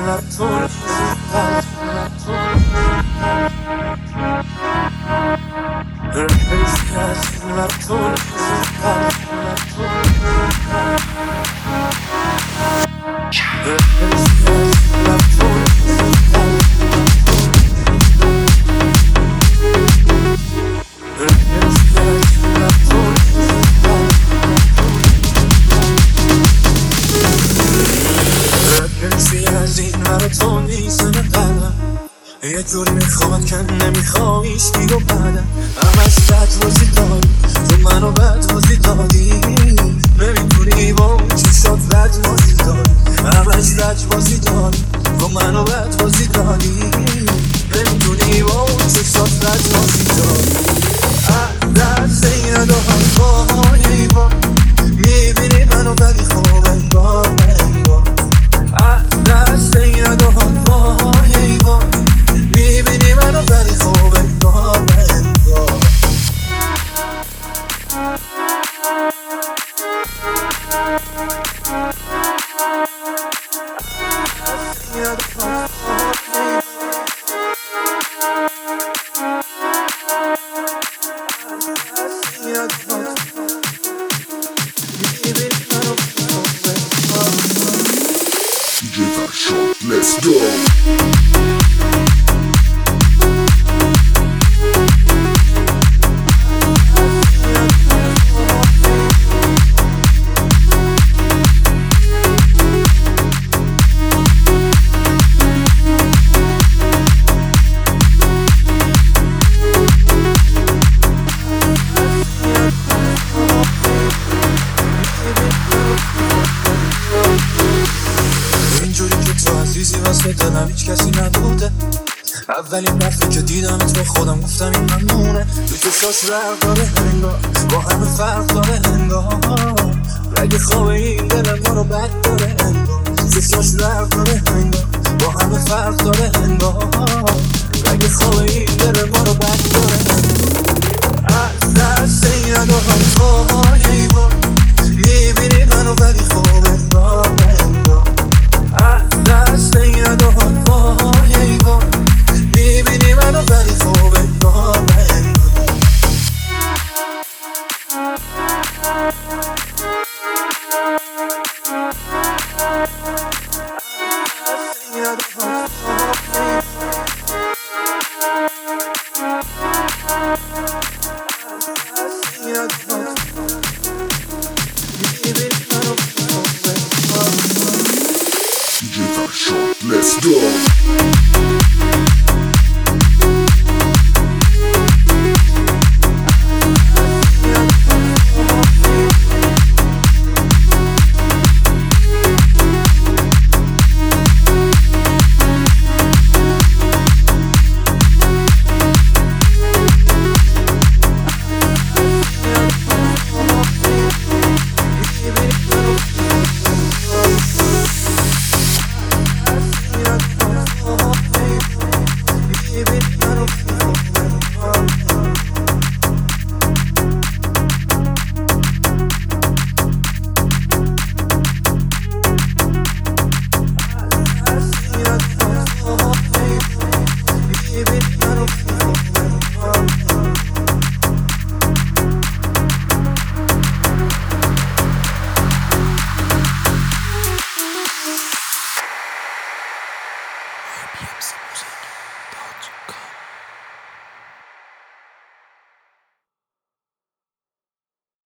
یه جوری میخواد که نمیخوایش دیگه بعدم همش بد بازی داری تو منو بد بازی دادی نمیتونی با اون چشات بد بازی داری همش بد بازی داری تو منو بد بازی دادی نمیتونی با اون چشات بد بازی داری دست این ندارم باهایی با میبینی منو ولی خوب انگار انگار دست این ندارم باهایی با میبینی منو ولی خوب انگار انگار Let's go. عزیزی واسه دلم هیچ کسی نبوده اولین دفعه که دیدمت با خودم گفتم این ممنونه تو چشاش رق داره انگار با همه فرق داره انگار رگ خواب این دلم ما رو بد داره انگار چشاش رق داره انگار با همه فرق داره انگار رگ خواب این دلم ما رو بد داره انگار از دست این ندارم پاهایی با میبینی منو ولی خوب انگار انگار دست این ندارم باهایی با میبینی منو ولی خوب انگار انگار Let's go. Music.